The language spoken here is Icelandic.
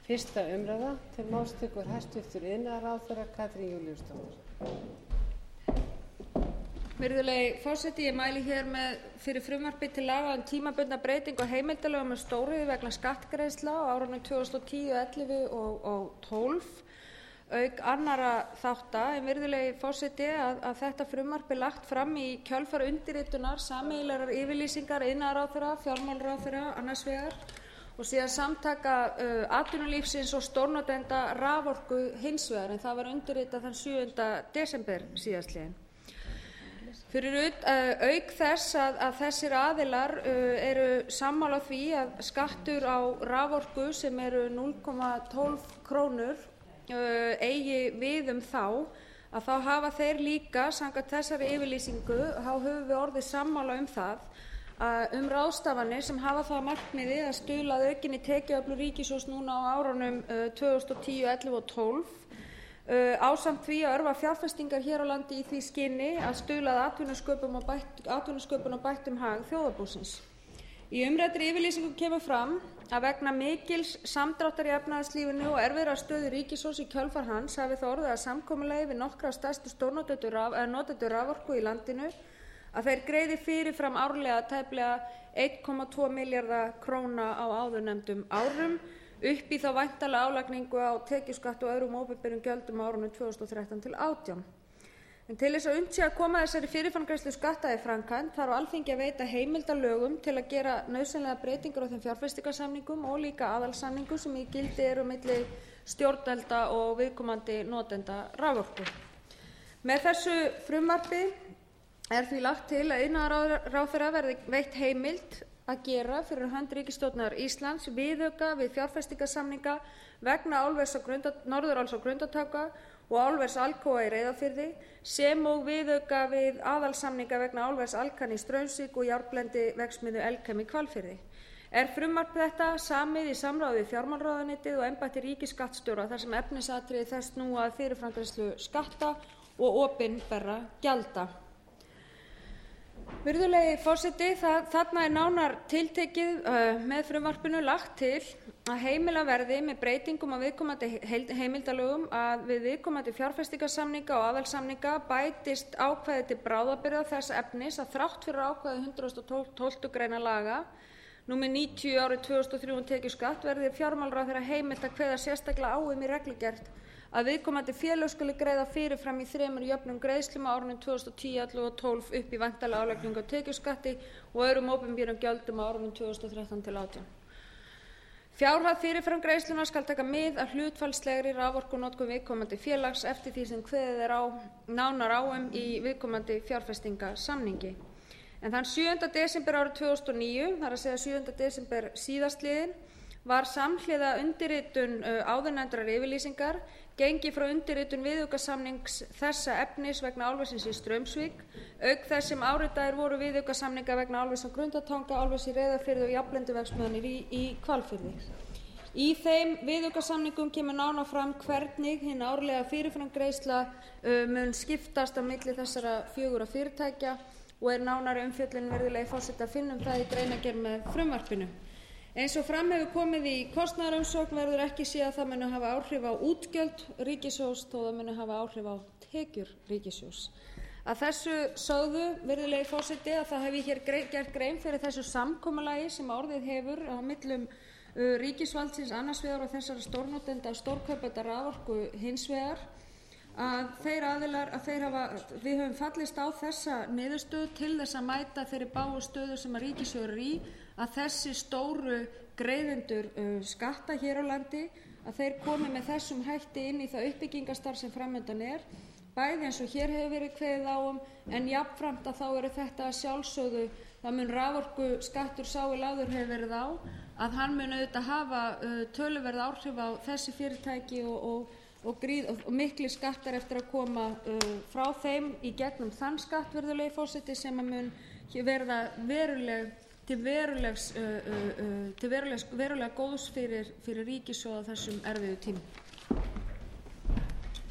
Fyrsta umræða. Til máls tekur hæstvirtur iðnaðarráðherra Katrín Júlíusdóttir. Virðulegi forseti, ég mæli hér fyrir frumvarpi til laga tímabundna breytingu á heimildarlögum stóriðju vegna skattgreiðslna á árunum 2010, 11 og 12 auk annarra þátta. En virðulegi forseti, að þetta frumvarp lagt fram í kjölfar undirritunar sameiginlegrar yfirlýsingar iðnaðarráðherra, fjármálaráðherra annars vegar og síðan samtaka atvinnulífsins og stórnotenda raforku hins vegar, en það var undirritað þann 7. desember síðastliðinn. Auk þess að þessir aðilar eru sammála því að skattur á raforku sem eru 0,12 krónur eigi við þá, að þá hafa þeir líka, samkvæmt þessari yfirlýsingu, höfum við orðið sammála það, ráðstafanir sem hafa það að markmiði að stuðla að aukinni tekjuöflun ríkissjóðs núna á árunum 2010, 11 og 12 ásamt því að örva fjárfestingar hér á landi í því skyni að stuðla að atvinnusköpun og bættum hag þjóðarbúsins. Í umræddri yfirlýsingu kemur fram að vegna mikils samdráttar í efnahagslífinu og erfiðrar stöðu ríkissjóðs í kjölfar hans hafi það orðið að samkomulagi við nokkra stærstu stórnotendur raforku í landinu að þeir greiði fyrirfram árlega tæplega 1,2 milljarða króna á áðurnefndum árum upp í þá væntanlega álagningu á tekjuskatt og öðrum opinberum gjöldum á árunum 2013 til 2018. En til þess að unnt sé að koma þessari fyrirframgreiðslu skatta í framkvæmd þarf Alþingi að veita heimildarlögum til að gera nauðsynlegar breytingar á þeim fjárfestingarsamningum og líka aðalsamningum sem í gildi eru milli stjórnvalda og viðkomandi notenda raforku. Með þessu frumvarpi er því lagt til að iðnaðarráðherra verði veitt heimild að gera fyrir hönd ríkisstjórnar Íslands viðauka við fjárfestingarsamninga vegna álvers Norðuráls á Grundartanga og álvers Alcoa í Reyðarfirði sem og viðauka við aðalsamninga vegna álvers Alcan í Straumsvík og járnblendiverksmiðju Elkem í Hvalfirði. Er frumvarp þetta samið í samráði við fjármálaráðuneytið og embætti ríkisskattstjóra þar sem efnisatriði þess snúa að fyrirframgreiðslu skatta og opinberra gjalda. Virðulegi forseti, þarna er nánar tiltekið með frumvarpinu lagt til að heimila verði með breytingum á viðkomandi heimildarlögum að við viðkomandi fjárfestingarsamninga og aðalsamninga bætist ákvæði til bráðabirgða þess efnis að þrátt fyrir ákvæði 112. grein laga númer 90 árið 2003 tekjuskatt verði fjármálaráðherra heimilt að kveða sérstaklega á í reglugerð að viðkomandi félög skuli greiða fyrirfram í 3 jöfnum greiðslum á árunum 2010, 11 og 12 upp í væntanlega álagningu á tekjuskatti og öðrum opinberum gjöldum á árunum 2013 til 2018. Fjárhæð fyrirframgreiðslunnar skal taka mið af hlutfallslegri raforkunotkun viðkomandi félags eftir því sem kveðið er nánar á í viðkomandi fjárfestingarsamningi. En þann 7. desember árið 2009, þar að segja 7. desember síðastliðinn, var samhliða undirritun áðurnefndrar yfirlýsingar gengið frá undirritun viðaukasamnings þessa efnis vegna álversins í Straumsvík, auk þess sem áritaðir voru viðaukasamninga vegna álvers á Grundartanga, álvers í Reyðarfirði og járnblendiverksmiðjunnar í Hvalfirði. Í þeim viðaukasamningum kemur nánar fram hvernig hin árlega fyrirframgreiðsla mun skiptast á milli þessara 4 fyrirtækja og er nánari umfjöllun virðulegi forseti að finna það í greinargerð með frumvarpinu. Eins og fram hefur komið í kostnaðarumsögn verður ekki séð að það muni hafa áhrif á útgjöld ríkissjóðs þó það muni hafa áhrif á tekjur ríkissjóðs. Að þessu sögðu, virðulegi forseti, að það hef ég hér gert grein fyrir þessu samkomulagi sem orðið hefur á millum ríkisvaldsins annars vegar og þessara stórnotenda stórkaupenda raforku hins vegar, að þeir aðilar, við höfum fallist á þessa niðurstöðu til þess að mæta þeirri bágu stöðu sem að ríkissjóður er í, að þessi stóru greiðendur skatta hér á landi, að þeir komi með þessum hætti inn í það uppbyggingarstarf sem framundan er, bæði eins og hér hefur verið kveðið á en jafnframt að þá eru þetta að sjálfsögðu, það mun raforku skattur sá lagður hefur verið á, að hann mun auðvitað hafa töluverð áhrif á þessi fyrirtæki og miklir skattar eftir að koma frá þeim í gegnum þann skatt, virðulegi forseti, sem að mun verða til verulega góðs fyrir ríkissjóð á þessum erfiðu tímum.